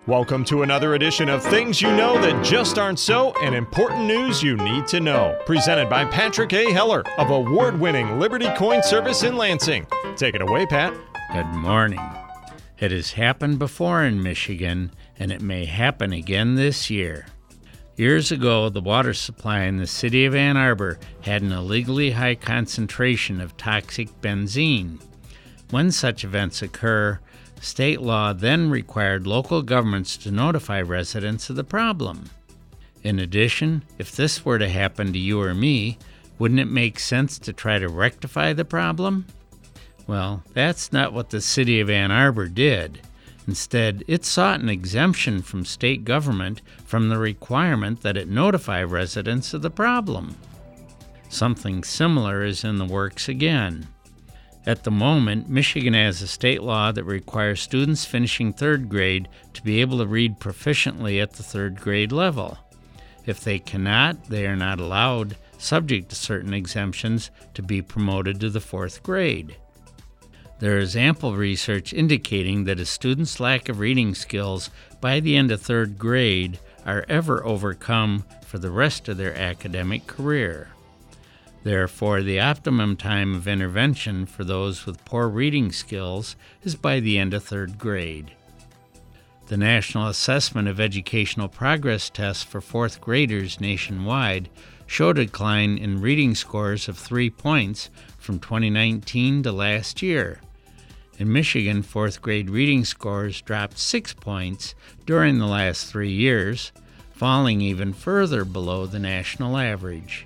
Welcome to another edition of Things You Know That Just Aren't So and Important News You Need to Know. Presented by Patrick A. Heller of award-winning Liberty Coin Service in Lansing. Take it away, Pat. Good morning. It has happened before in Michigan, and it may happen again this year. Years ago, the water supply in the city of Ann Arbor had an illegally high concentration of toxic benzene. When such events occur, state law then required local governments to notify residents of the problem. In addition, if this were to happen to you or me, wouldn't it make sense to try to rectify the problem? Well, that's not what the city of Ann Arbor did. Instead, it sought an exemption from state government from the requirement that it notify residents of the problem. Something similar is in the works again. At the moment, Michigan has a state law that requires students finishing third grade to be able to read proficiently at the third grade level. If they cannot, they are not allowed, subject to certain exemptions, to be promoted to the fourth grade. There is ample research indicating that a student's lack of reading skills by the end of third grade are ever overcome for the rest of their academic career. Therefore, the optimum time of intervention for those with poor reading skills is by the end of third grade. The National Assessment of Educational Progress tests for fourth graders nationwide showed a decline in reading scores of 3 points from 2019 to last year. In Michigan, fourth grade reading scores dropped 6 points during the last 3 years, falling even further below the national average.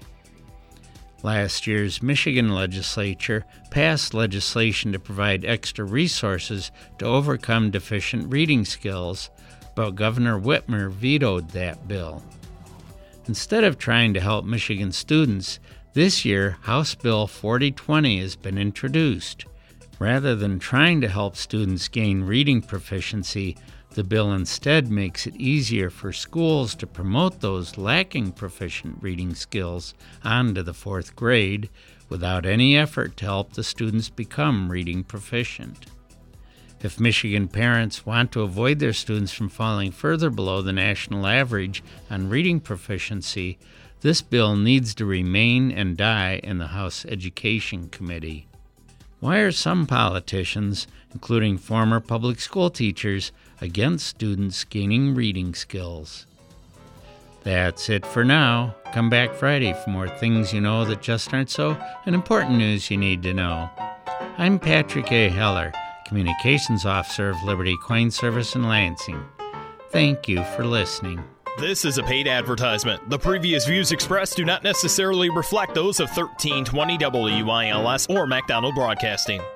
Last year's Michigan legislature passed legislation to provide extra resources to overcome deficient reading skills, but Governor Whitmer vetoed that bill. Instead of trying to help Michigan students, this year House Bill 4020 has been introduced. Rather than trying to help students gain reading proficiency, the bill instead makes it easier for schools to promote those lacking proficient reading skills onto the fourth grade without any effort to help the students become reading proficient. If Michigan parents want to avoid their students from falling further below the national average on reading proficiency, this bill needs to remain and die in the House Education Committee. Why are some politicians, including former public school teachers, against students gaining reading skills? That's it for now. Come back Friday for more Things You Know That Just Aren't So and important news you need to know. I'm Patrick A. Heller, Communications Officer of Liberty Coin Service in Lansing. Thank you for listening. This is a paid advertisement. The previous views expressed do not necessarily reflect those of 1320 WILS or MacDonald Broadcasting.